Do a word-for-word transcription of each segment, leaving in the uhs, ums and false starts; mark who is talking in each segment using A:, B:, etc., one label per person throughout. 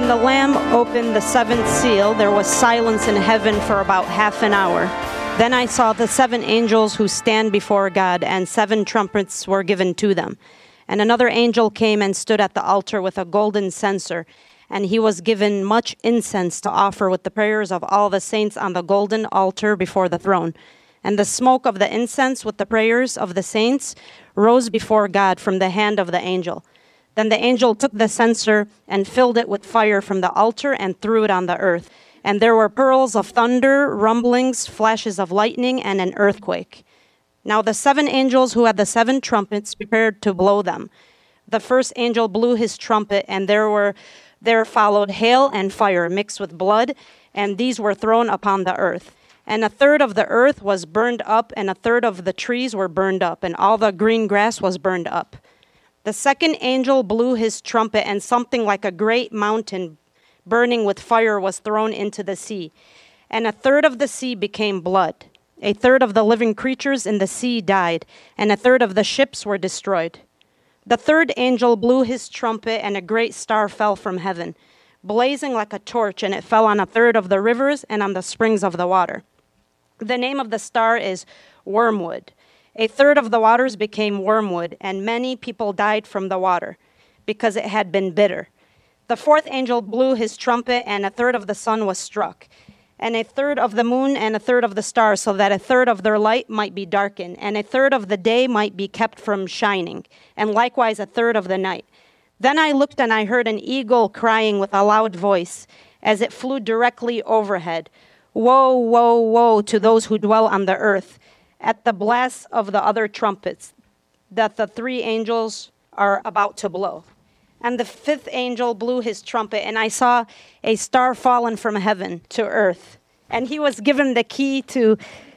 A: When the Lamb opened the seventh seal, there was silence in heaven for about half an hour. Then I saw the seven angels who stand before God, and seven trumpets were given to them. And another angel came and stood at the altar with a golden censer, and he was given much incense to offer with the prayers of all the saints on the golden altar before the throne. And the smoke of the incense with the prayers of the saints rose before God from the hand of the angel. Then the angel took the censer and filled it with fire from the altar and threw it on the earth. And there were pearls of thunder, rumblings, flashes of lightning, and an earthquake. Now the seven angels who had the seven trumpets prepared to blow them. The first angel blew his trumpet, and there were there followed hail and fire mixed with blood, and these were thrown upon the earth. And a third of the earth was burned up, and a third of the trees were burned up, and all the green grass was burned up. The second angel blew his trumpet, and something like a great mountain burning with fire was thrown into the sea. And a third of the sea became blood. A third of the living creatures in the sea died, and a third of the ships were destroyed. The third angel blew his trumpet, and a great star fell from heaven, blazing like a torch, and it fell on a third of the rivers and on the springs of the water. The name of the star is Wormwood. A third of the waters became wormwood, and many people died from the water, because it had been bitter. The fourth angel blew his trumpet, and a third of the sun was struck, and a third of the moon, and a third of the stars, so that a third of their light might be darkened, and a third of the day might be kept from shining, and likewise a third of the night. Then I looked, and I heard an eagle crying with a loud voice, as it flew directly overhead, "Woe, woe, woe to those who dwell on the earth, at the blast of the other trumpets that the three angels are about to blow." And the fifth angel blew his trumpet, and I saw a star fallen from heaven to earth. And he was given the key to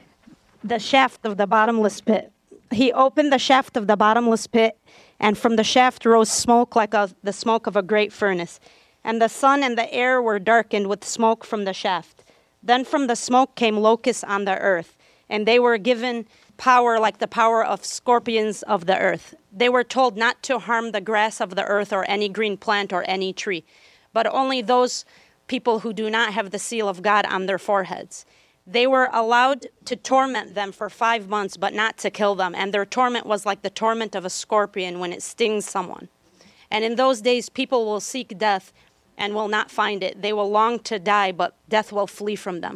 A: the shaft of the bottomless pit. He opened the shaft of the bottomless pit, and from the shaft rose smoke like a, the smoke of a great furnace. And the sun and the air were darkened with smoke from the shaft. Then from the smoke came locusts on the earth, and they were given power like the power of scorpions of the earth. They were told not to harm the grass of the earth or any green plant or any tree, but only those people who do not have the seal of God on their foreheads. They were allowed to torment them for five months, but not to kill them. And their torment was like the torment of a scorpion when it stings someone. And in those days, people will seek death and will not find it. They will long to die, but death will flee from them.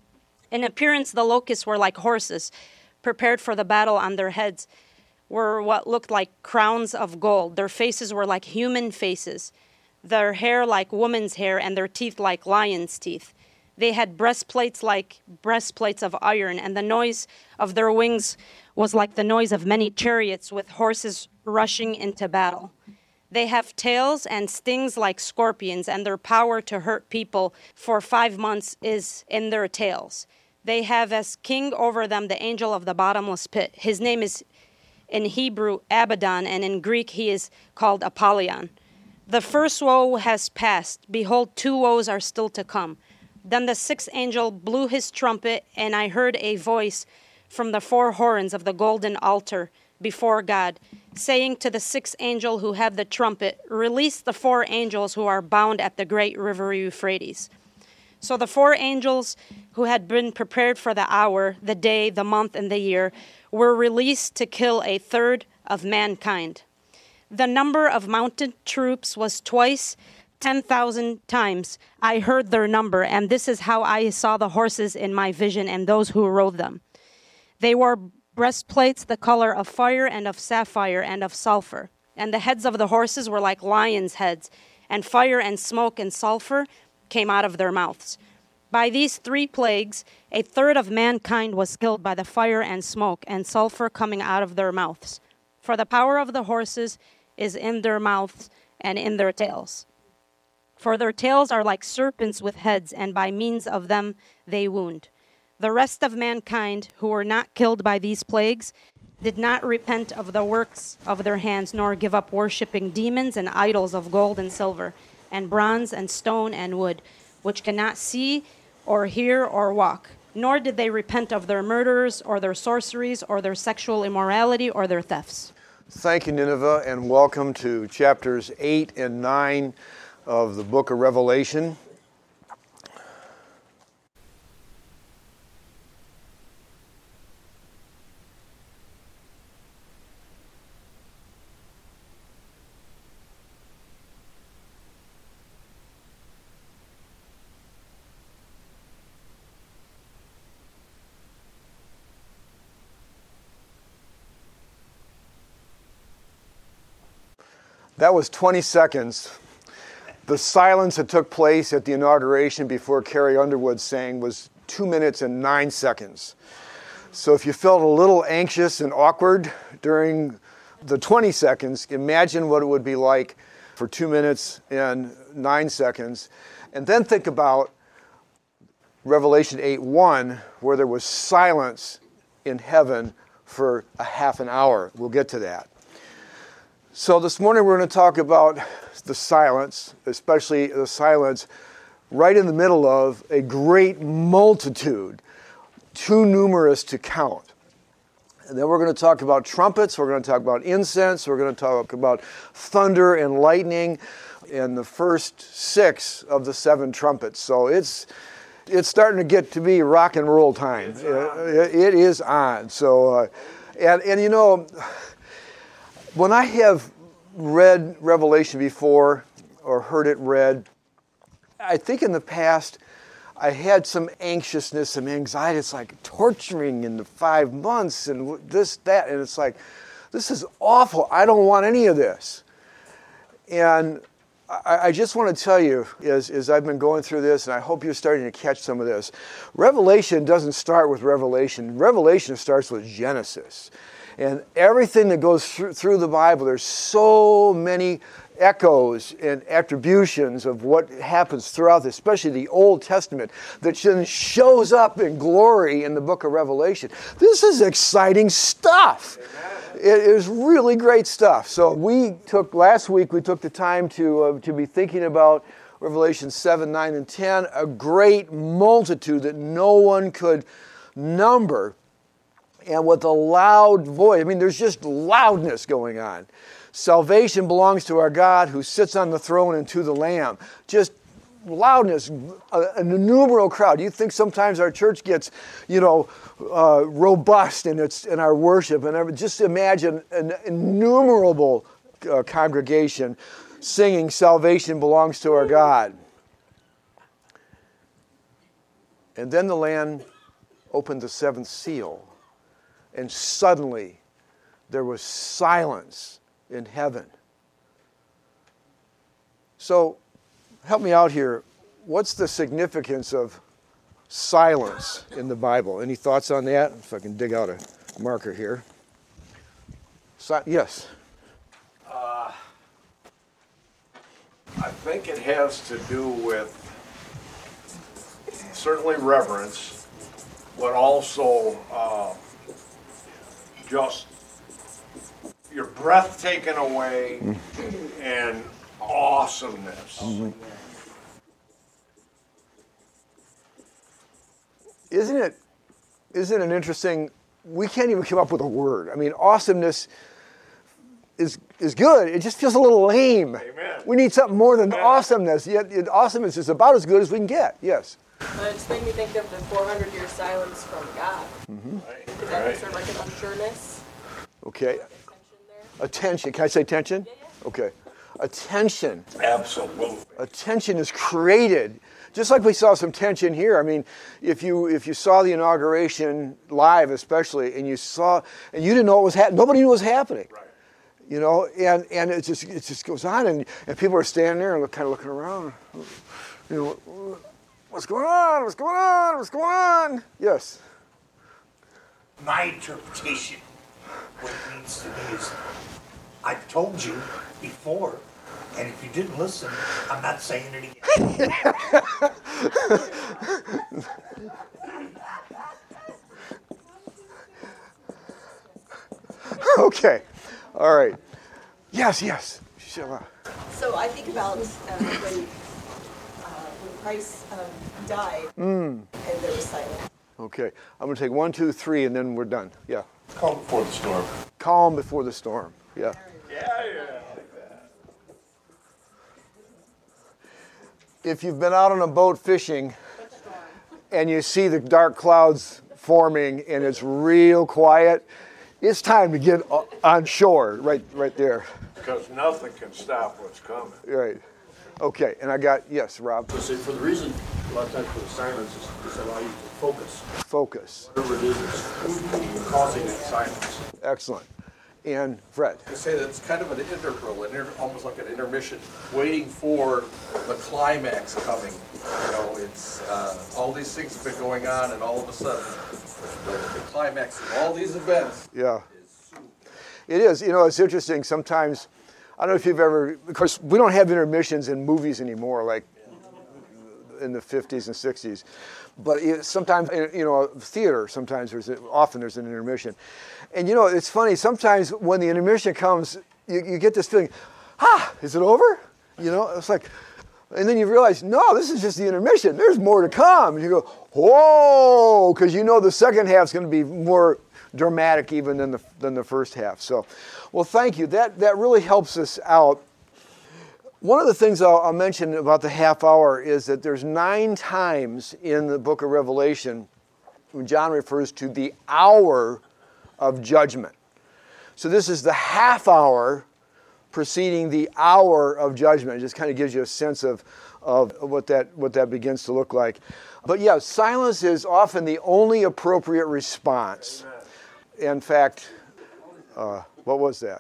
A: In appearance, the locusts were like horses, prepared for the battle. On their heads were what looked like crowns of gold. Their faces were like human faces, their hair like woman's hair, and their teeth like lion's teeth. They had breastplates like breastplates of iron, and the noise of their wings was like the noise of many chariots with horses rushing into battle. They have tails and stings like scorpions, and their power to hurt people for five months is in their tails. They have as king over them the angel of the bottomless pit. His name is in Hebrew Abaddon, and in Greek he is called Apollyon. The first woe has passed. Behold, two woes are still to come. Then the sixth angel blew his trumpet, and I heard a voice from the four horns of the golden altar before God, saying to the sixth angel who had the trumpet, "Release the four angels who are bound at the great river Euphrates." So the four angels who had been prepared for the hour, the day, the month, and the year were released to kill a third of mankind. The number of mounted troops was twice ten thousand times. I heard their number, and this is how I saw the horses in my vision and those who rode them. They wore breastplates the color of fire and of sapphire and of sulfur. And the heads of the horses were like lions' heads, and fire and smoke and sulfur came out of their mouths. By these three plagues, a third of mankind was killed by the fire and smoke and sulfur coming out of their mouths. For the power of the horses is in their mouths and in their tails. For their tails are like serpents with heads, and by means of them they wound. The rest of mankind who were not killed by these plagues did not repent of the works of their hands, nor give up worshiping demons and idols of gold and silver, and bronze and stone and wood, which cannot see or hear or walk. Nor did they repent of their murders or their sorceries or their sexual immorality or their thefts.
B: Thank you, Nineveh, and welcome to chapters eight and nine of the book of Revelation. That was twenty seconds. The silence that took place at the inauguration before Carrie Underwood sang was two minutes and nine seconds. So if you felt a little anxious and awkward during the twenty seconds, imagine what it would be like for two minutes and nine seconds. And then think about Revelation eight one, where there was silence in heaven for a half an hour. We'll get to that. So this morning we're going to talk about the silence, especially the silence right in the middle of a great multitude, too numerous to count. And then we're going to talk about trumpets, we're going to talk about incense, we're going to talk about thunder and lightning, and the first six of the seven trumpets. So it's it's starting to get to be rock and roll time. It, it is on. So, uh, and and you know, when I have read Revelation before or heard it read, I think in the past I had some anxiousness, some anxiety. It's like torturing in the five months and this, that, and it's like, this is awful. I don't want any of this. And I, I just want to tell you, as, as I've been going through this, and I hope you're starting to catch some of this, Revelation doesn't start with Revelation. Revelation starts with Genesis. And everything that goes through, through the Bible, there's so many echoes and attributions of what happens throughout, especially the Old Testament, that shows up in glory in the book of Revelation. This is exciting stuff. It is really great stuff. So we took, last week, we took the time to, uh, to be thinking about Revelation seven, nine, and ten, a great multitude that no one could number. And with a loud voice, I mean, there's just loudness going on. Salvation belongs to our God who sits on the throne and to the Lamb. Just loudness, an innumerable crowd. You think sometimes our church gets, you know, uh, robust in its in our worship, and just imagine an innumerable uh, congregation singing "Salvation belongs to our God." And then the Lamb opened the seventh seal. And suddenly, there was silence in heaven. So, help me out here. What's the significance of silence in the Bible? Any thoughts on that? If I can dig out a marker here. Si- yes?
C: Uh, I think it has to do with certainly reverence, but also uh, just your breath taken away mm-hmm. and awesomeness.
B: Mm-hmm. Isn't it, isn't it interesting? We can't even come up with a word. I mean, awesomeness is is good. It just feels a little lame.
C: Amen.
B: We need something more than
C: Amen.
B: awesomeness. Yet it, awesomeness is about as good as we can get. Yes.
D: But it just made me think of the four hundred year silence from God.
B: Mm-hmm.
C: Right.
D: Is that
C: Right.
D: sort of like an unsureness?
B: Okay.
D: Tension there?
B: Attention. Can I say tension?
D: Yeah, yeah.
B: Okay. Attention.
C: Absolutely.
B: Attention is created. Just like we saw some tension here. I mean, if you if you saw the inauguration live, especially, and you saw and you didn't know what was happening, nobody knew what was happening.
C: Right.
B: You know, and, and it just it just goes on, and, and people are standing there and look, kind of looking around. You know, what's going on? What's going on? What's going on? Yes.
E: My interpretation, what it means to me is, I've told you before, and if you didn't listen, I'm not saying it again.
B: Okay. All right. Yes, yes. Sheila.
F: So I think about uh, when, uh, when Christ um, died
B: Mm.
F: and there was silence.
B: Okay. I'm going to take one, two, three, and then we're done. Yeah.
C: Calm before the storm.
B: Calm before the storm. Yeah.
C: Yeah, yeah.
B: if you've been out on a boat fishing and you see the dark clouds forming and it's real quiet, it's time to get on shore right right there.
C: Because nothing can stop what's coming.
B: Right. Okay, and I got, yes, Rob.
G: So say for the reason, a lot of times for the silence is to allow you to focus.
B: Focus.
G: Whatever it is that's causing that silence.
B: Excellent. And Fred.
H: I say that's kind of an interval, an inter, almost like an intermission, waiting for the climax coming. You know, it's uh, all these things have been going on, and all of a sudden, the, the climax of all these events.
B: Yeah. It is. You know, it's interesting. Sometimes, I don't know if you've ever, of course, we don't have intermissions in movies anymore, like in the fifties and sixties. But it, sometimes, you know, theater, sometimes there's, a, often there's an intermission. And, you know, it's funny, sometimes when the intermission comes, you, you get this feeling, ah, is it over? You know, it's like, and then you realize, no, this is just the intermission. There's more to come. And you go, whoa, because you know the second half's going to be more dramatic even than the, than the first half. So, well, thank you. That, that really helps us out. One of the things I'll, I'll mention about the half hour is that there's nine times in the book of Revelation when John refers to the hour of judgment. So this is the half hour preceding the hour of judgment. It just kind of gives you a sense of, of what that, what that begins to look like. But yeah, silence is often the only appropriate response. In fact, uh, what was that?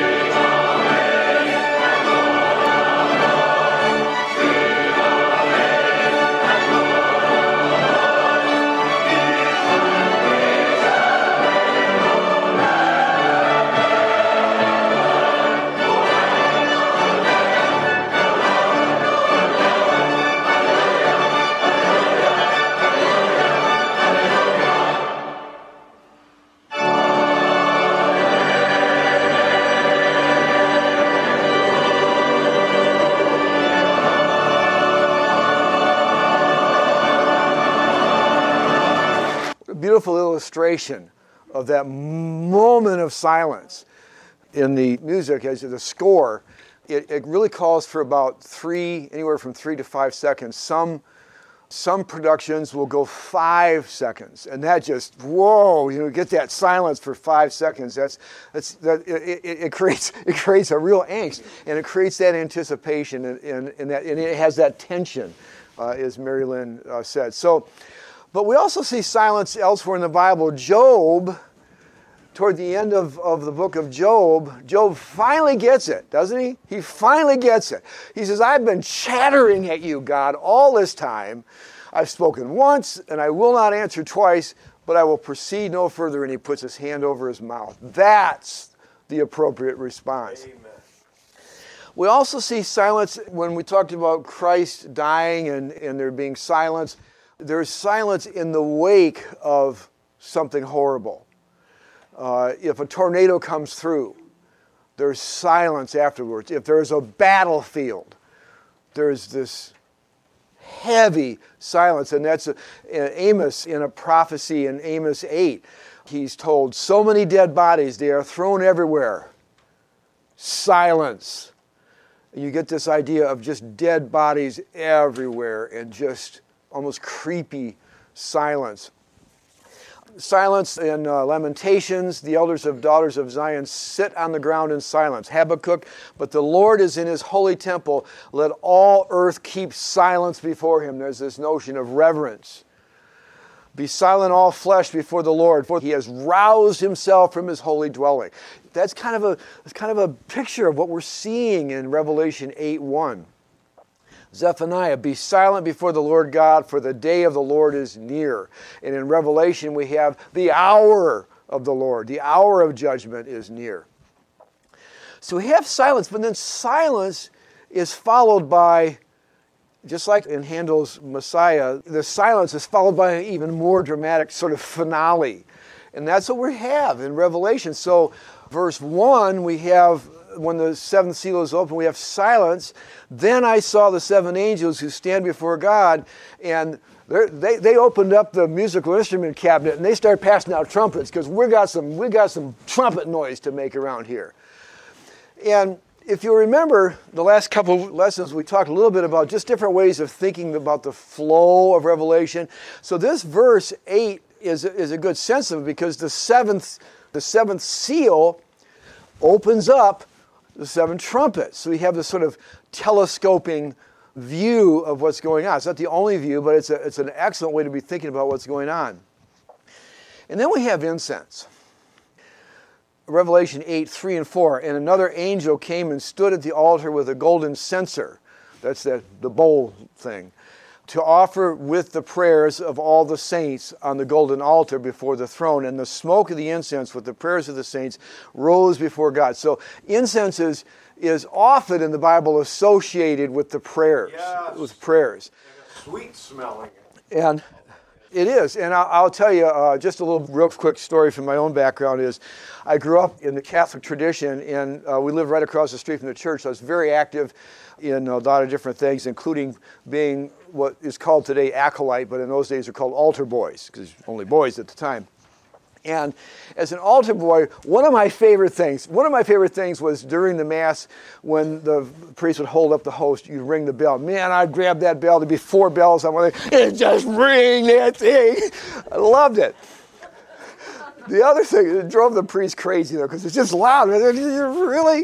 B: Beautiful illustration of that moment of silence in the music as the score. It, it really calls for about three, anywhere from three to five seconds. Some some productions will go five seconds, and that just whoa, you know, get that silence for five seconds. That's that's that it, it, it creates it creates a real angst, and it creates that anticipation, and and, and that and it has that tension, uh, as Mary Lynn uh, said. So. But we also see silence elsewhere in the Bible. Job, toward the end of, of the book of Job, Job finally gets it, doesn't he? He finally gets it. He says, I've been chattering at you, God, all this time. I've spoken once, and I will not answer twice, but I will proceed no further. And he puts his hand over his mouth. That's the appropriate response. Amen. We also see silence when we talked about Christ dying and, and there being silence. There's silence in the wake of something horrible. Uh, if a tornado comes through, there's silence afterwards. If there's a battlefield, there's this heavy silence. And that's a, Amos in a prophecy in Amos eight. He's told, so many dead bodies, they are thrown everywhere. Silence. And you get this idea of just dead bodies everywhere and just almost creepy silence. Silence in uh, Lamentations, the elders of daughters of Zion sit on the ground in silence. Habakkuk, but the Lord is in his holy temple. Let all earth keep silence before him. There's this notion of reverence. Be silent all flesh before the Lord, for he has roused himself from his holy dwelling. That's kind of a, that's kind of a picture of what we're seeing in Revelation eight one. Zephaniah, be silent before the Lord God, for the day of the Lord is near. And in Revelation we have the hour of the Lord. The hour of judgment is near. So we have silence, but then silence is followed by, just like in Handel's Messiah, the silence is followed by an even more dramatic sort of finale. And that's what we have in Revelation. So verse one, we have, when the seventh seal is open, we have silence. Then I saw the seven angels who stand before God, and they they opened up the musical instrument cabinet and they started passing out trumpets because we got some we got some trumpet noise to make around here. And if you remember the last couple of lessons, we talked a little bit about just different ways of thinking about the flow of Revelation. So this verse eight is, is a good sense of it, because the seventh, the seventh seal opens up the seven trumpets. So we have this sort of telescoping view of what's going on. It's not the only view, but it's, a, it's an excellent way to be thinking about what's going on. And then we have incense. Revelation eight, three and four. And another angel came and stood at the altar with a golden censer. That's that, the bowl thing. To offer with the prayers of all the saints on the golden altar before the throne. And the smoke of the incense with the prayers of the saints rose before God. So incense is, is often in the Bible associated with the prayers.
C: Yes.
B: With prayers.
C: Sweet smelling.
B: And it is. And I'll, I'll tell you uh, just a little real quick story from my own background is I grew up in the Catholic tradition, and uh, we lived right across the street from the church. So I was very active in a lot of different things, including being what is called today acolyte, but in those days were called altar boys, because only boys at the time. And as an altar boy, one of my favorite things, one of my favorite things was during the Mass when the priest would hold up the host, you'd ring the bell. Man, I'd grab that bell. There'd be four bells on one thing, and just ring that thing. I loved it. The other thing, it drove the priest crazy, though, because it's just loud. Really?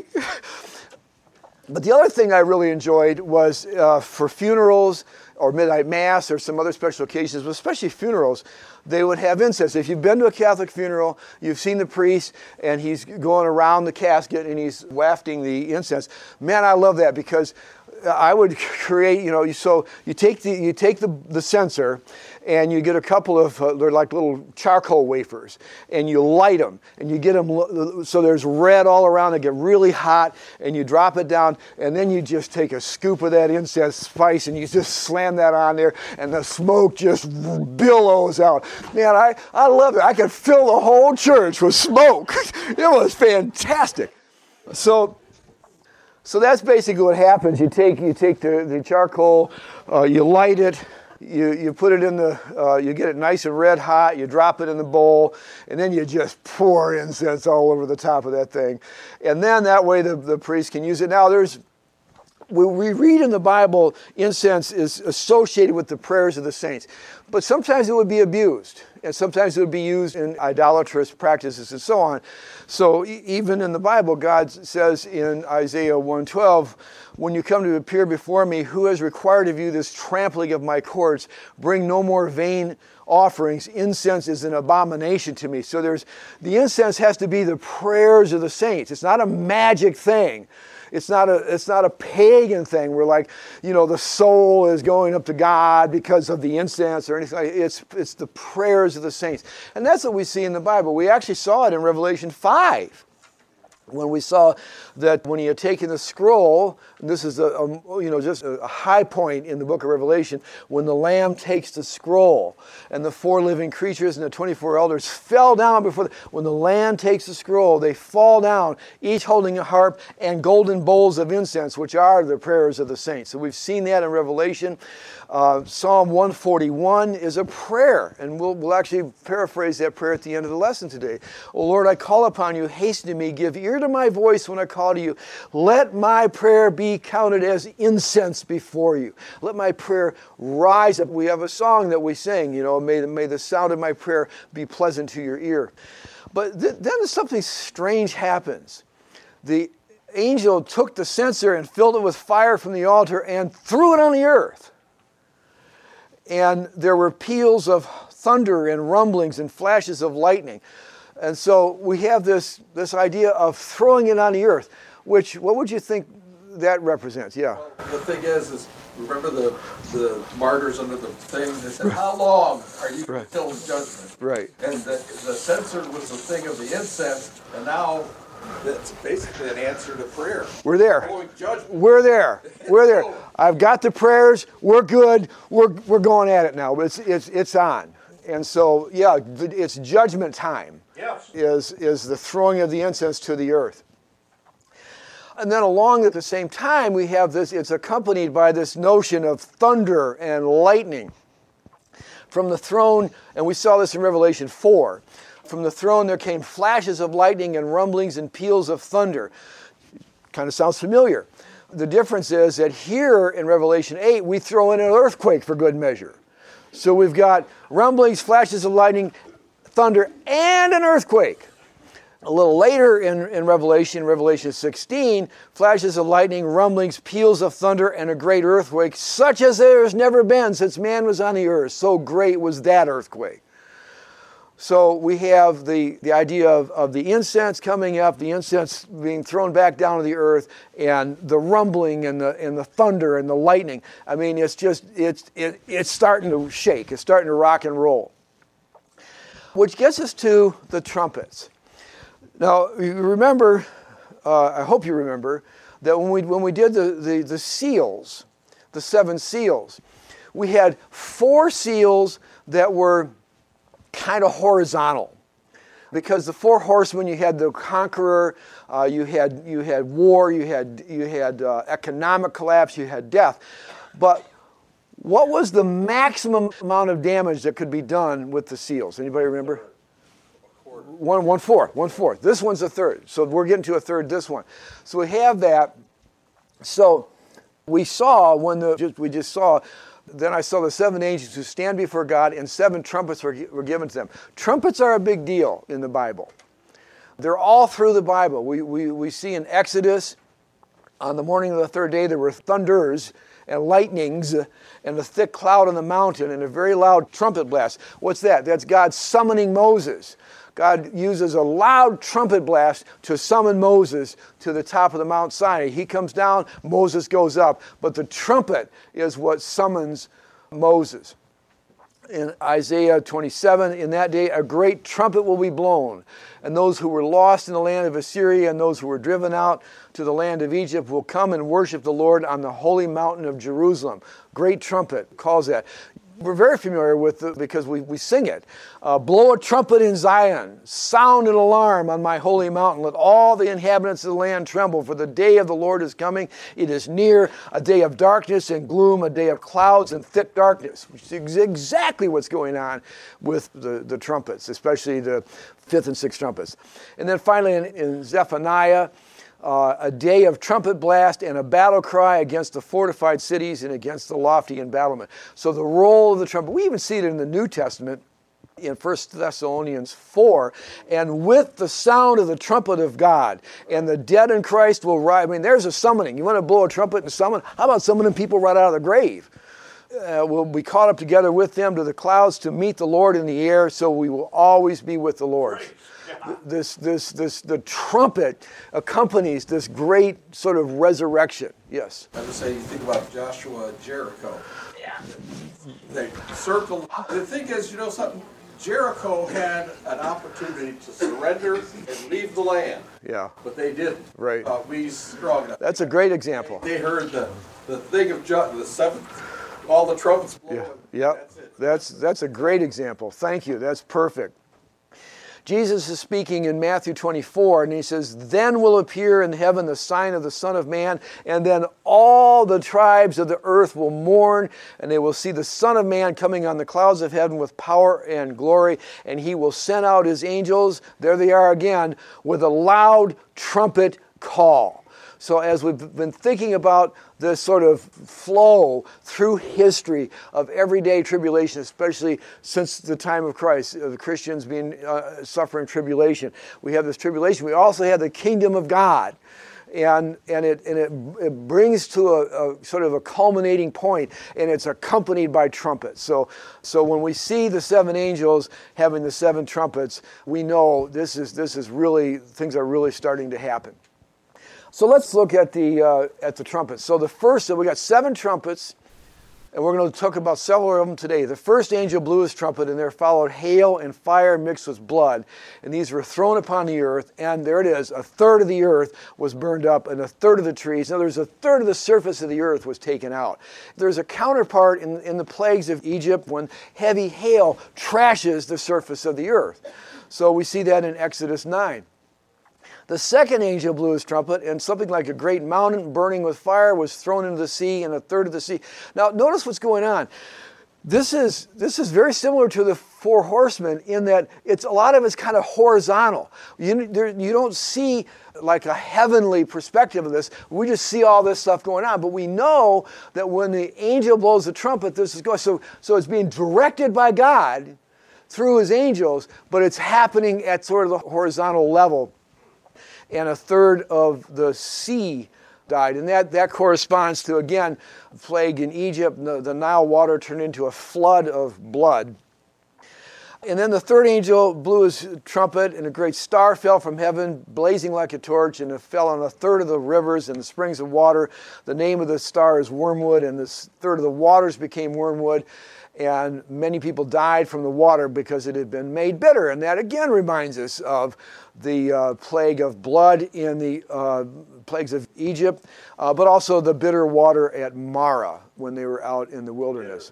B: But the other thing I really enjoyed was uh, for funerals or midnight mass or some other special occasions, but especially funerals, they would have incense. If you've been to a Catholic funeral, you've seen the priest, and he's going around the casket and he's wafting the incense. Man, I love that, because I would create, you know, so you take the you take the, the censer, and you get a couple of, uh, they're like little charcoal wafers, and you light them, and you get them, so there's red all around, they get really hot, and you drop it down, and then you just take a scoop of that incense spice, and you just slam that on there, and the smoke just billows out. Man, I, I love it. I could fill the whole church with smoke. It was fantastic. So, So that's basically what happens. You take you take the, the charcoal, uh, you light it, you you put it in the, uh, you get it nice and red hot, you drop it in the bowl, and then you just pour incense all over the top of that thing. And then that way the, the priest can use it. Now there's, we, we read in the Bible incense is associated with the prayers of the saints, but sometimes it would be abused, and sometimes it would be used in idolatrous practices and so on. So e- even in the Bible, God says in Isaiah one twelve, when you come to appear before me, who has required of you this trampling of my courts? Bring no more vain offerings. Incense is an abomination to me. So there's, the incense has to be the prayers of the saints. It's not a magic thing. It's not a it's not a pagan thing where, like, you know, the soul is going up to God because of the incense or anything. It's it's the prayers of the saints. And that's what we see in the Bible. We actually saw it in Revelation five. When we saw that when he had taken the scroll, and this is a, a you know just a high point in the book of Revelation, when the Lamb takes the scroll, and the four living creatures and the twenty-four elders fell down before the, when the Lamb takes the scroll, they fall down, each holding a harp and golden bowls of incense, which are the prayers of the saints. So we've seen that in Revelation. Uh, Psalm one forty-one is a prayer, and we'll, we'll actually paraphrase that prayer at the end of the lesson today. O Lord, I call upon you, hasten to me, give ear to my voice when I call to you. Let my prayer be counted as incense before you. Let my prayer rise up. We have a song that we sing, you know, may, may the sound of my prayer be pleasant to your ear. But th- then something strange happens. The angel took the censer and filled it with fire from the altar and threw it on the earth. And there were peals of thunder and rumblings and flashes of lightning. And so we have this, this idea of throwing it on the earth, which, what would you think that represents? Yeah.
H: Well, the thing is, is remember the, the martyrs under the thing? They said, how long are you
B: Right.
H: until judgment?
B: Right.
H: And the, the censer was the thing of the incense, and now that's basically an answer to prayer.
B: We're there.
H: Following judgment.
B: We're there. We're there. I've got the prayers. We're good. We're we're going at it now. But it's it's it's on. And so yeah, it's judgment time.
C: Yes.
B: Is is the throwing of the incense to the earth. And then along at the same time we have this. It's accompanied by this notion of thunder and lightning from the throne, and we saw this in Revelation four. From the throne there came flashes of lightning and rumblings and peals of thunder. kind of sounds familiar. The difference is that here in Revelation eight, we throw in an earthquake for good measure. So we've got rumblings, flashes of lightning, thunder, and an earthquake. A little later in, in Revelation, Revelation sixteen, flashes of lightning, rumblings, peals of thunder, and a great earthquake, such as there has never been since man was on the earth. So great was that earthquake. So we have the, the idea of, of the incense coming up, the incense being thrown back down to the earth, and the rumbling and the and the thunder and the lightning. I mean, it's just, it's it, it's starting to shake. It's starting to rock and roll. Which gets us to the trumpets. Now, you remember, uh, I hope you remember, that when we when we did the, the, the seals, the seven seals, we had four seals that were kind of horizontal, because the four horsemen, you had the conqueror, uh, you had you had war, you had you had uh, economic collapse, you had death. But what was the maximum amount of damage that could be done with the seals? Anybody remember? One one fourth, one fourth. This one's a third, so we're getting to a third. This one, so we have that. So we saw when the we just saw. Then I saw the seven angels who stand before God, and seven trumpets were, were given to them. Trumpets are a big deal in the Bible. They're all through the Bible. We, we, we see in Exodus, on the morning of the third day, there were thunders and lightnings and a thick cloud on the mountain and a very loud trumpet blast. What's that? That's God summoning Moses. God uses a loud trumpet blast to summon Moses to the top of the Mount Sinai. He comes down, Moses goes up, but the trumpet is what summons Moses. In Isaiah twenty-seven, in that day a great trumpet will be blown, and those who were lost in the land of Assyria and those who were driven out to the land of Egypt will come and worship the Lord on the holy mountain of Jerusalem. Great trumpet calls that. We're very familiar with it because we, we sing it. Uh, blow a trumpet in Zion, sound an alarm on my holy mountain. Let all the inhabitants of the land tremble, for the day of the Lord is coming. It is near, a day of darkness and gloom, a day of clouds and thick darkness, which is exactly what's going on with the, the trumpets, especially the fifth and sixth trumpets. And then finally in, in Zephaniah, Uh, a day of trumpet blast and a battle cry against the fortified cities and against the lofty embattlement. So the role of the trumpet, we even see it in the New Testament in First Thessalonians four, and with the sound of the trumpet of God, and the dead in Christ will rise. I mean, there's a summoning. You want to blow a trumpet and summon? How about summoning people right out of the grave? Uh, we'll be caught up together with them to the clouds to meet the Lord in the air, so we will always be with the Lord. This, this, this, the trumpet accompanies this great sort of resurrection. Yes.
H: I would say you think about Joshua and Jericho. Yeah. They circled. The thing is, you know something? Jericho had an opportunity to surrender and leave the land.
B: Yeah.
H: But they didn't.
B: Right.
H: Uh, we strong enough.
B: That's a great example.
H: They heard the the thing of jo- the seventh, all the trumpets blowing.
B: Yeah. Yep.
H: That's it.
B: That's that's a great example. Thank you. That's perfect. Jesus is speaking in Matthew twenty-four, and he says, "Then will appear in heaven the sign of the Son of Man, and then all the tribes of the earth will mourn, and they will see the Son of Man coming on the clouds of heaven with power and glory, and he will send out his angels," there they are again, "with a loud trumpet call." So as we've been thinking about this sort of flow through history of everyday tribulation, especially since the time of Christ, the Christians being uh, suffering tribulation, we have this tribulation. We also have the kingdom of God. And, and, it, and it, it brings to a, a sort of a culminating point, and it's accompanied by trumpets. So, so when we see the seven angels having the seven trumpets, we know this is, this is really, things are really starting to happen. So let's look at the uh, at the trumpets. So the first, so we got seven trumpets, and we're going to talk about several of them today. The first angel blew his trumpet, and there followed hail and fire mixed with blood, and these were thrown upon the earth, and there it is, a third of the earth was burned up, and a third of the trees. In other words, a third of the surface of the earth was taken out. There's a counterpart in, in the plagues of Egypt when heavy hail trashes the surface of the earth. So we see that in Exodus nine. The second angel blew his trumpet, and something like a great mountain burning with fire was thrown into the sea, and a third of the sea. Now, notice what's going on. This is this is very similar to the four horsemen in that it's a lot of it's kind of horizontal. You, there, you don't see like a heavenly perspective of this. We just see all this stuff going on. But we know that when the angel blows the trumpet, this is going. So, so it's being directed by God through his angels, but it's happening at sort of the horizontal level. And a third of the sea died. And that, that corresponds to, again, plague in Egypt. The, the Nile water turned into a flood of blood. And then the third angel blew his trumpet, and a great star fell from heaven, blazing like a torch, and it fell on a third of the rivers and the springs of water. The name of the star is Wormwood, and this third of the waters became wormwood. And many people died from the water because it had been made bitter. And that again reminds us of the uh, plague of blood in the uh, plagues of Egypt, uh, but also the bitter water at Mara when they were out in the wilderness.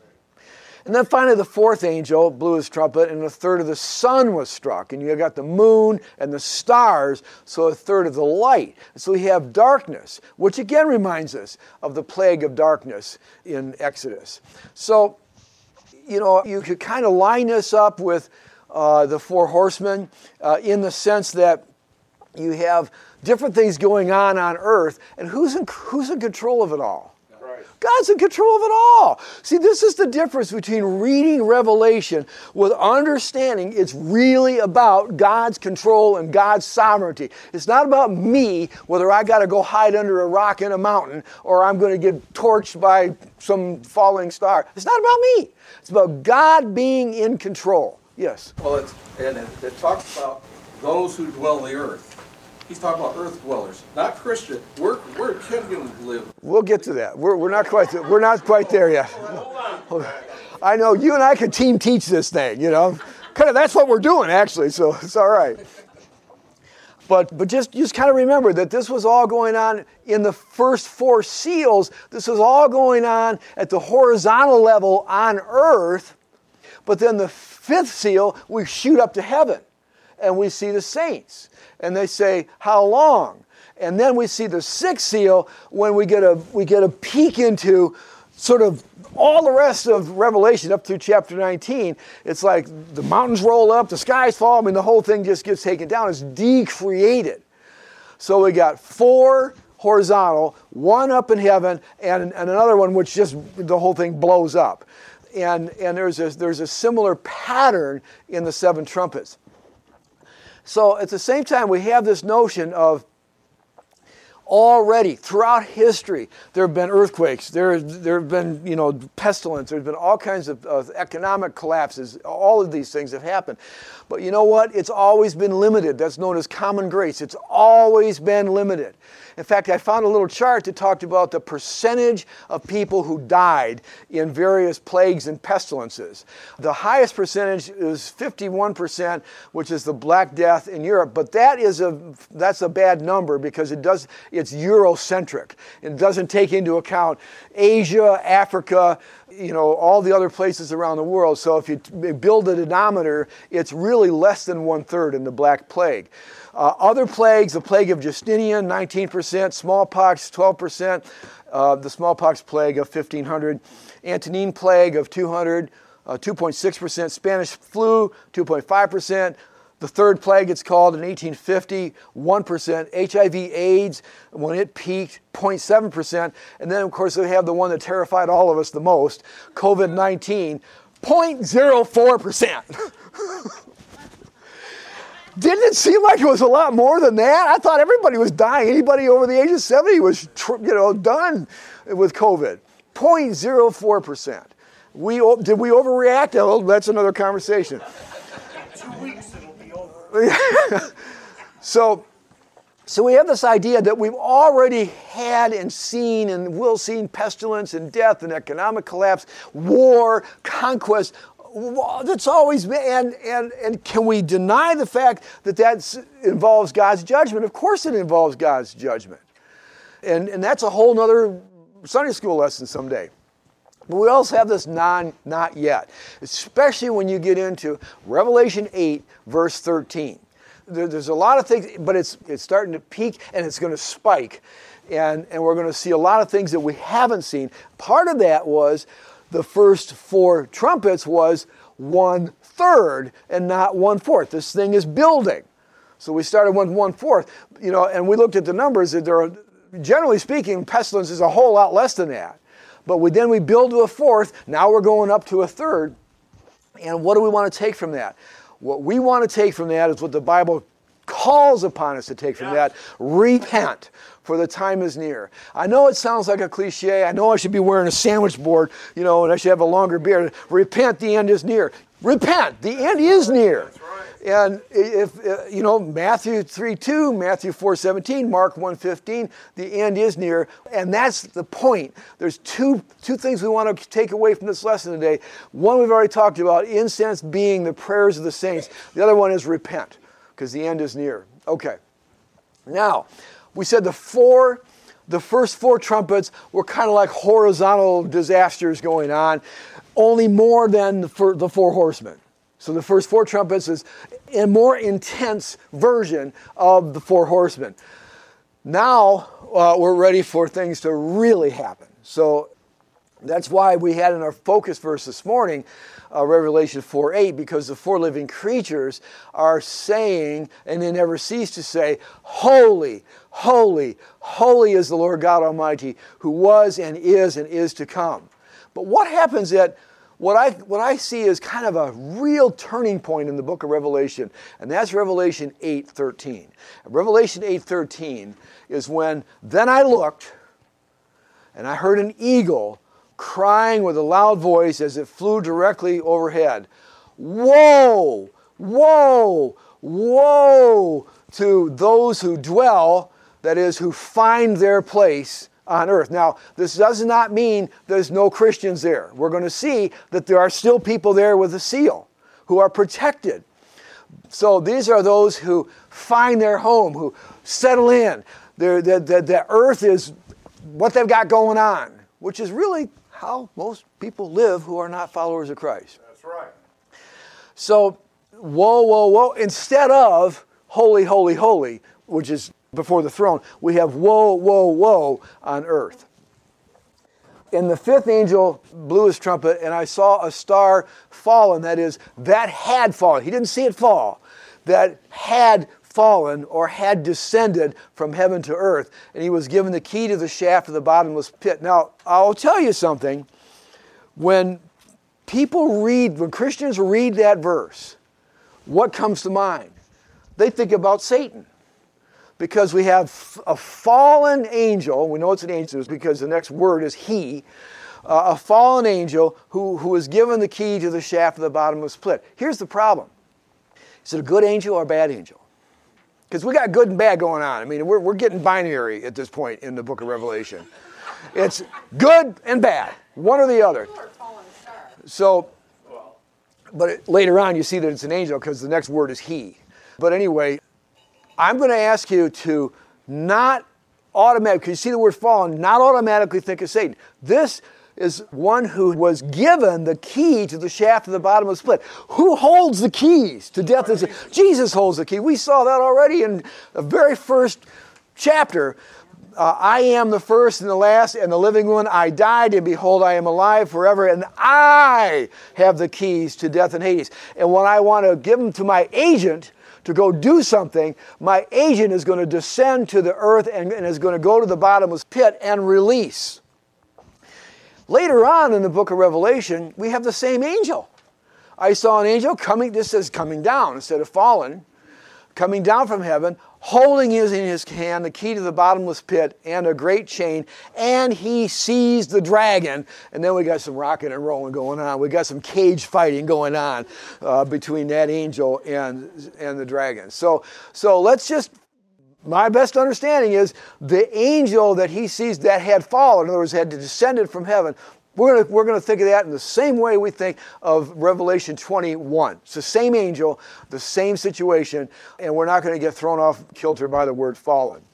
B: And then finally the fourth angel blew his trumpet, and a third of the sun was struck. And you got the moon and the stars, so a third of the light. And so we have darkness, which again reminds us of the plague of darkness in Exodus. So, you know, you could kind of line this up with uh, the four horsemen uh, in the sense that you have different things going on on earth, and who's in, who's in control of it all?
C: Right.
B: God's in control of it all. See, this is the difference between reading Revelation with understanding it's really about God's control and God's sovereignty. It's not about me, whether I got to go hide under a rock in a mountain or I'm going to get torched by some falling star. It's not about me. It's about God being in control. Yes?
H: Well, it's, and it, it talks about those who dwell the earth. He's talking about earth dwellers, not Christian. Where where can you live?
B: We'll get to that. We're we're not quite there. We're not quite there yet. Hold on. I know you and I could team teach this thing. You know, kind of that's what we're doing actually. So it's all right. But but just just kind of remember that this was all going on in the first four seals. This was all going on at the horizontal level on earth. But then the fifth seal, we shoot up to heaven, and we see the saints. And they say, how long? And then we see the sixth seal when we get a we get a peek into sort of all the rest of Revelation up through chapter nineteen. It's like the mountains roll up, the skies fall, I mean, the whole thing just gets taken down. It's decreated. So we got four horizontal, one up in heaven, and, and another one which just the whole thing blows up. And, and there's a, there's a similar pattern in the seven trumpets. So at the same time, we have this notion of already throughout history, there have been earthquakes, there, there have been, you know, pestilence, there's been all kinds of, of economic collapses, all of these things have happened. But you know what? It's always been limited. That's known as common grace. It's always been limited. In fact, I found a little chart that talked about the percentage of people who died in various plagues and pestilences. The highest percentage is fifty-one percent, which is the Black Death in Europe. But that is a that's a bad number because it does it's Eurocentric. It doesn't take into account Asia, Africa, you know, all the other places around the world. So if you build a denominator, it's really less than one third in the Black Plague. Uh, other plagues, the plague of Justinian, nineteen percent, smallpox, twelve percent, uh, the smallpox plague of fifteen hundred, Antonine plague of two hundred, uh, two point six percent, Spanish flu, two point five percent, the third plague it's called in eighteen fifty, one percent, H I V AIDS, when it peaked, zero point seven percent, and then of course we have the one that terrified all of us the most, COVID nineteen, zero point zero four percent. Didn't it seem like it was a lot more than that? I thought everybody was dying. Anybody over the age of seventy was, you know, done with COVID. zero point zero four percent. We, did we overreact? Well, that's another conversation.
E: Two weeks it'll be over.
B: so, so we have this idea that we've already had and seen and will see pestilence and death and economic collapse, war, conquest. That's always been, and, and, and can we deny the fact that that involves God's judgment? Of course it involves God's judgment. And, and that's a whole nother Sunday school lesson someday. But we also have this non, not yet, especially when you get into Revelation eight, verse thirteen. There, there's a lot of things, but it's, it's starting to peak and it's going to spike. And, and we're going to see a lot of things that we haven't seen. Part of that was the first four trumpets was one third and not one fourth. This thing is building. So we started with one fourth, you know, and we looked at the numbers. That there are, generally speaking, pestilence is a whole lot less than that. But we, then we build to a fourth. Now we're going up to a third. And what do we want to take from that? What we want to take from that is what the Bible calls upon us to take from that. Repent, for the time is near. I know it sounds like a cliche. I know I should be wearing a sandwich board, you know, and I should have a longer beard. Repent, the end is near. Repent, the end is near.
C: That's right.
B: And if, you know, Matthew three two, Matthew four seventeen, Mark one fifteen, the end is near. And that's the point. There's two, two things we want to take away from this lesson today. One we've already talked about, incense being the prayers of the saints. The other one is repent, because the end is near. Okay. Now, we said the four, the first four trumpets were kind of like horizontal disasters going on, only more than the, for, the four horsemen. So the first four trumpets is a more intense version of the four horsemen. Now uh, we're ready for things to really happen. So that's why we had in our focus verse this morning, uh, Revelation four eight, because the four living creatures are saying, and they never cease to say, holy, holy, holy is the Lord God Almighty, who was and is and is to come. But what happens at What I, what I see is kind of a real turning point in the book of Revelation, and that's Revelation eight thirteen. Revelation eight thirteen is when, then I looked, and I heard an eagle crying with a loud voice as it flew directly overhead. Woe, woe, woe to those who dwell, that is, who find their place on earth. Now, this does not mean there's no Christians there. We're going to see that there are still people there with a seal who are protected. So these are those who find their home, who settle in. The, the, the, the earth is what they've got going on, which is really how most people live who are not followers of Christ.
C: That's right.
B: So, whoa, whoa, whoa. Instead of holy, holy, holy, which is before the throne, we have woe, woe, woe on earth. And the fifth angel blew his trumpet, and I saw a star fallen, that is, that had fallen. He didn't see it fall. That had fallen or had descended from heaven to earth, and he was given the key to the shaft of the bottomless pit. Now, I'll tell you something. When people read, when Christians read that verse, what comes to mind? They think about Satan. Because we have a fallen angel, we know it's an angel because the next word is he, uh, a fallen angel who, who is given the key to the shaft of the bottomless pit. Here's the problem. Is it a good angel or a bad angel? Because we got good and bad going on. I mean, we're, we're getting binary at this point in the book of Revelation. It's good and bad, one or the other. So, but it, later on you see that it's an angel because the next word is he. But anyway, I'm going to ask you to not automatically, because you see the word fallen, not automatically think of Satan. This is one who was given the key to the shaft of the bottomless pit. Who holds the keys to death? Is Jesus holds the key. We saw that already in the very first chapter. Uh, I am the first and the last and the living one. I died, and behold, I am alive forever, and I have the keys to death and Hades. And when I want to give them to my agent to go do something, my agent is going to descend to the earth and, and is going to go to the bottomless pit and release. Later on in the book of Revelation, we have the same angel. I saw an angel coming, this says coming down instead of fallen, coming down from heaven, holding his, in his hand the key to the bottomless pit and a great chain, and he seized the dragon. And then we got some rocking and rolling going on. We got some cage fighting going on uh, between that angel and, and the dragon. So, so let's just, my best understanding is the angel that he sees that had fallen, in other words, had descended from heaven, We're going we're going to think of that in the same way we think of Revelation twenty-one. It's the same angel, the same situation, and we're not going to get thrown off kilter by the word fallen.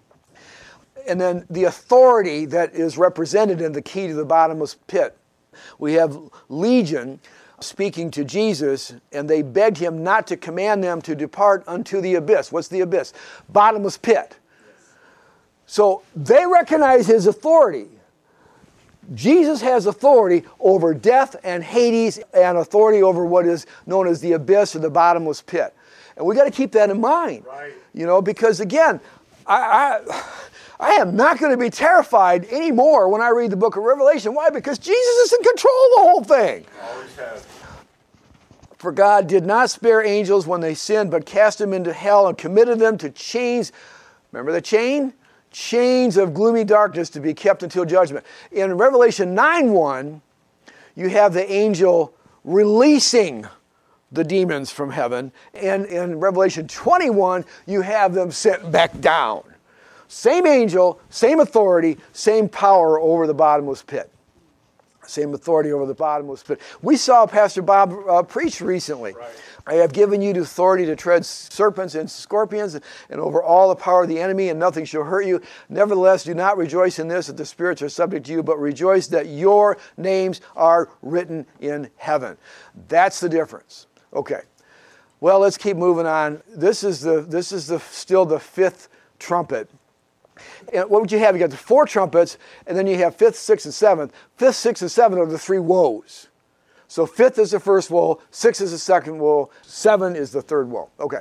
B: And then the authority that is represented in the key to the bottomless pit. We have Legion speaking to Jesus, and they begged him not to command them to depart unto the abyss. What's the abyss? Bottomless pit. So they recognize his authority. Jesus has authority over death and Hades and authority over what is known as the abyss or the bottomless pit. And we got to keep that in mind.
C: Right.
B: You know, because again, I, I, I am not going to be terrified anymore when I read the book of Revelation. Why? Because Jesus is in control of the whole thing.
C: Always has.
B: For God did not spare angels when they sinned, but cast them into hell and committed them to chains. Remember the chain? Chains of gloomy darkness to be kept until judgment. In Revelation nine one, you have the angel releasing the demons from heaven. And in Revelation twenty-one, you have them sent back down. Same angel, same authority, same power over the bottomless pit. Same authority over the bottomless pit. We saw Pastor Bob uh, preach recently.
C: Right.
B: I have given you the authority to tread serpents and scorpions and over all the power of the enemy, and nothing shall hurt you. Nevertheless, do not rejoice in this, that the spirits are subject to you, but rejoice that your names are written in heaven. That's the difference. Okay. Well, let's keep moving on. This is the this is the still the fifth trumpet. And what would you have? You got the four trumpets, and then you have fifth, sixth, and seventh. Fifth, sixth, and seventh are the three woes. So fifth is the first woe, sixth is the second woe, seven is the third woe. Okay.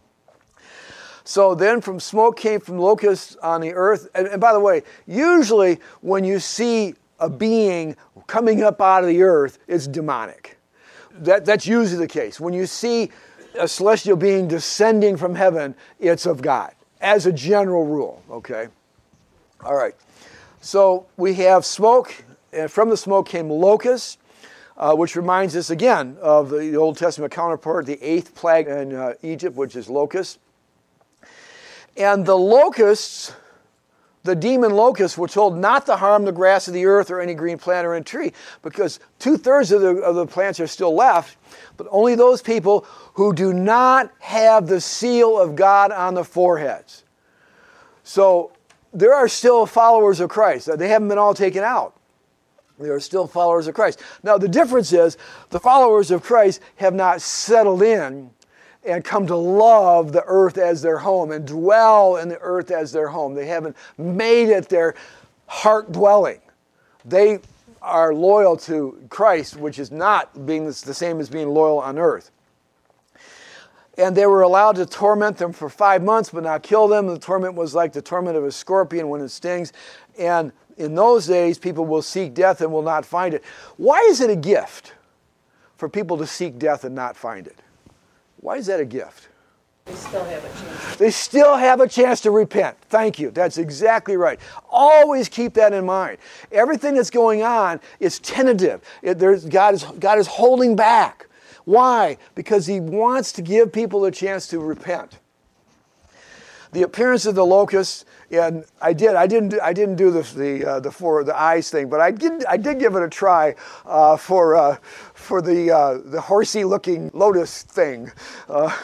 B: So then from smoke came from locusts on the earth. And, and by the way, usually when you see a being coming up out of the earth, it's demonic. That, that's usually the case. When you see a celestial being descending from heaven, it's of God, as a general rule, okay? All right. So we have smoke, and from the smoke came locusts, uh, which reminds us again of the Old Testament counterpart, the eighth plague in uh, Egypt, which is locusts. And the locusts, the demon locusts, were told not to harm the grass of the earth or any green plant or any tree, because two-thirds of the, of the plants are still left, but only those people who do not have the seal of God on the foreheads. So there are still followers of Christ. They haven't been all taken out. There are still followers of Christ. Now the difference is the followers of Christ have not settled in and come to love the earth as their home and dwell in the earth as their home. They haven't made it their heart dwelling. They are loyal to Christ, which is not being the same as being loyal on earth. And they were allowed to torment them for five months, but not kill them. The torment was like the torment of a scorpion when it stings. And in those days, people will seek death and will not find it. Why is it a gift for people to seek death and not find it? Why is that a gift?
D: They still have a chance.
B: They still have a chance to repent. Thank you. That's exactly right. Always keep that in mind. Everything that's going on is tentative. It, there's, God is, God is holding back. Why? Because he wants to give people a chance to repent. The appearance of the locusts, and I did. I didn't. I didn't do the the uh, the four the eyes thing, but I did. I did give it a try uh, for uh, for the uh, the horsey-looking lotus thing. Uh,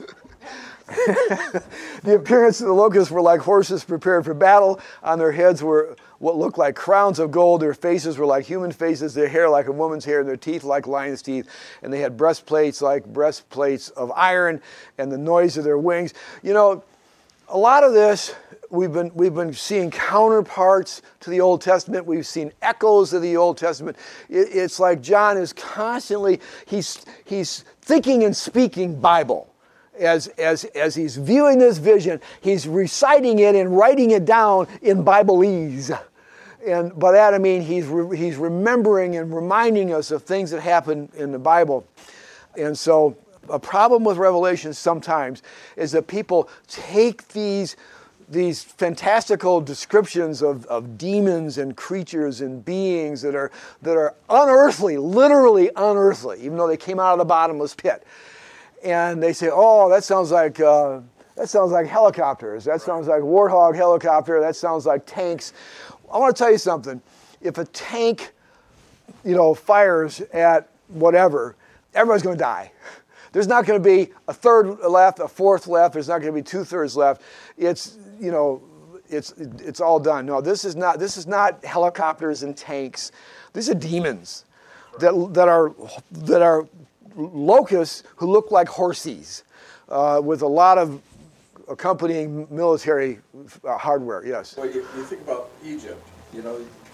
B: the appearance of the locusts were like horses prepared for battle. On their heads were what looked like crowns of gold. Their faces were like human faces. Their hair like a woman's hair, and their teeth like lion's teeth. And they had breastplates like breastplates of iron, and the noise of their wings. You know, a lot of this we've been we've been seeing counterparts to the Old Testament. We've seen echoes of the Old Testament. It, it's like John is constantly he's he's thinking and speaking Bible. As, as, as he's viewing this vision, he's reciting it and writing it down in Bibleese. And by that I mean he's, re, he's remembering and reminding us of things that happen in the Bible. And so a problem with Revelation sometimes is that people take these, these fantastical descriptions of, of demons and creatures and beings that are, that are unearthly, literally unearthly, even though they came out of the bottomless pit. And they say, oh, that sounds like uh, that sounds like helicopters. That sounds like Warthog helicopter. That sounds like tanks. I want to tell you something. If a tank, you know, fires at whatever, everybody's going to die. There's not going to be a third left, a fourth left. There's not going to be two thirds left. It's, you know, it's it's all done. No, this is not. This is not helicopters and tanks. These are demons that that are that are. locusts who look like horses uh, with a lot of accompanying military uh, hardware, yes.
H: Well, you, you think about Egypt, you know,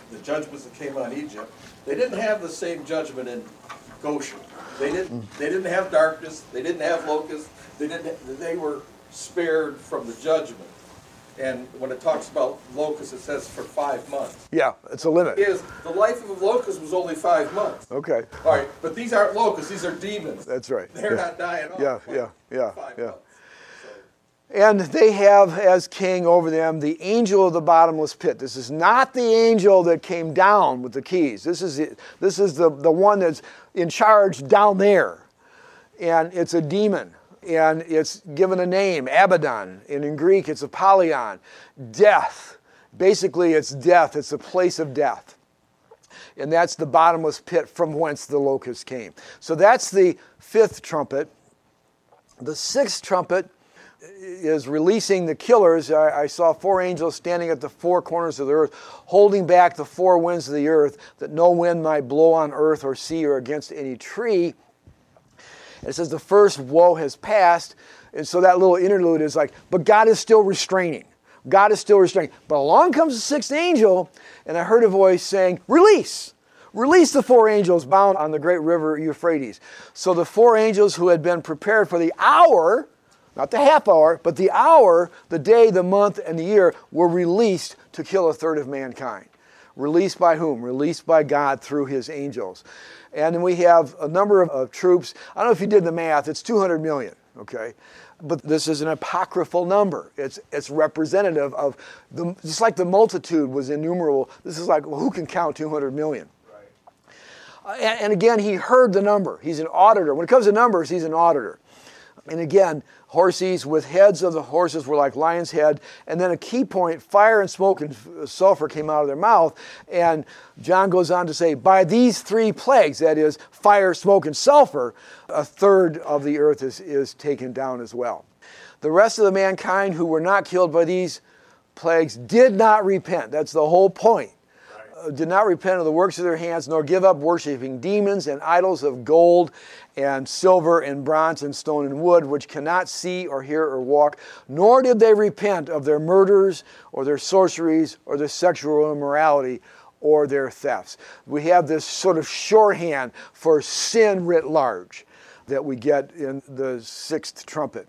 H: the judgments that came on Egypt, they didn't have the same judgment in Goshen. They didn't, they didn't have darkness, they didn't have locusts, they didn't, they were spared from the judgment. And when it talks about locusts, it says for five months.
B: Yeah, it's a limit.
H: Is the life of a locust was only five months.
B: Okay.
H: All right, but these aren't locusts, these are demons.
B: That's right.
H: They're
B: yeah.
H: not dying off.
B: Yeah,
H: like
B: yeah, yeah,
H: five
B: yeah.
H: months. So,
B: And they have as king over them the angel of the bottomless pit. This is not the angel that came down with the keys. This is it. This is the, the one that's in charge down there. And it's a demon. And it's given a name, Abaddon. And in Greek, it's Apollyon. Death. Basically, it's death. It's a place of death. And that's the bottomless pit from whence the locusts came. So that's the fifth trumpet. The sixth trumpet is releasing the killers. I, I saw four angels standing at the four corners of the earth, holding back the four winds of the earth, that no wind might blow on earth or sea or against any tree. It says the first woe has passed. And so that little interlude is like, but God is still restraining. God is still restraining. But along comes the sixth angel, and I heard a voice saying, release. Release the four angels bound on the great river Euphrates. So the four angels who had been prepared for the hour, not the half hour, but the hour, the day, the month, and the year, were released to kill a third of mankind. Released by whom? Released by God through his angels. And then we have a number of, of troops. I don't know if you did the math. It's two hundred million, okay? But this is an apocryphal number. It's it's representative of, the, just like the multitude was innumerable, this is like, well, who can count two hundred million? Right. Uh, and, and again, he heard the number. He's an auditor. When it comes to numbers, he's an auditor. And again, horses with heads of the horses were like lion's head. And then a key point, fire and smoke and sulfur came out of their mouth. And John goes on to say, by these three plagues, that is fire, smoke, and sulfur, a third of the earth is, is taken down as well. The rest of the mankind who were not killed by these plagues did not repent. That's the whole point. Uh, did not repent of the works of their hands, nor give up worshiping demons and idols of gold and silver and bronze and stone and wood, which cannot see or hear or walk, nor did they repent of their murders or their sorceries or their sexual immorality or their thefts. We have this sort of shorthand for sin writ large that we get in the sixth trumpet.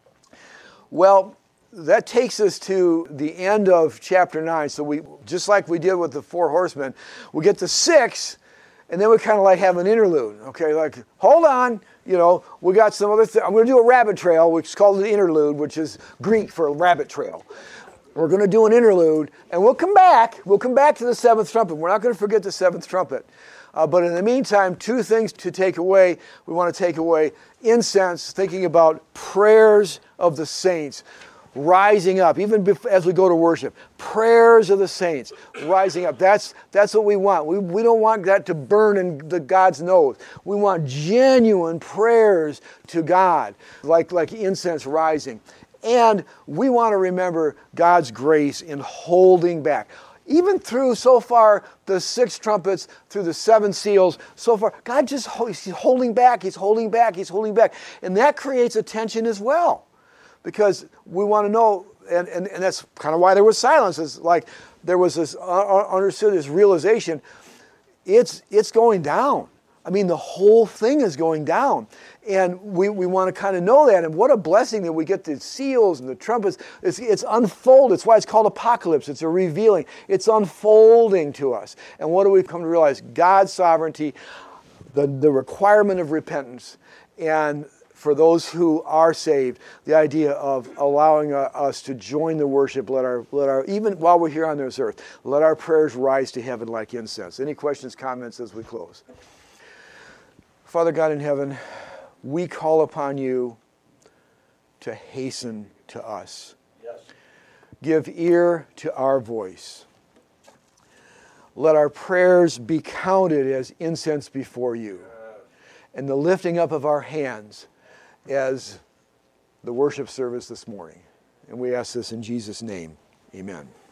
B: Well, that takes us to the end of chapter nine. So we, just like we did with the four horsemen, we get to six, and then we kind of like have an interlude. Okay, like, hold on, you know, we got some other thing. I'm going to do a rabbit trail, which is called an interlude, which is Greek for a rabbit trail. We're going to do an interlude, and we'll come back. We'll come back to the seventh trumpet. We're not going to forget the seventh trumpet. Uh, but in the meantime, two things to take away. We want to take away incense, thinking about prayers of the saints rising up, even as we go to worship. Prayers of the saints rising up. That's that's what we want. We, we don't want that to burn in the God's nose. We want genuine prayers to God, like, like incense rising. And we want to remember God's grace in holding back. Even through, so far, the six trumpets, through the seven seals, so far, God just he's holding back, he's holding back, he's holding back. And that creates a tension as well. Because we want to know, and, and, and that's kind of why there was silence. It's like there was this uh, understood, this realization, it's it's going down. I mean, the whole thing is going down. And we, we want to kind of know that. And what a blessing that we get the seals and the trumpets. It's, it's unfolded. It's why it's called apocalypse. It's a revealing. It's unfolding to us. And what do we come to realize? God's sovereignty, the, the requirement of repentance, and for those who are saved, the idea of allowing uh, us to join the worship, let our, let our, even while we're here on this earth, let our prayers rise to heaven like incense. Any questions, comments as we close? Father God in heaven, we call upon you to hasten to us.
E: Yes.
B: Give ear to our voice. Let our prayers be counted as incense before you, and the lifting up of our hands as the worship service this morning. And we ask this in Jesus' name. Amen.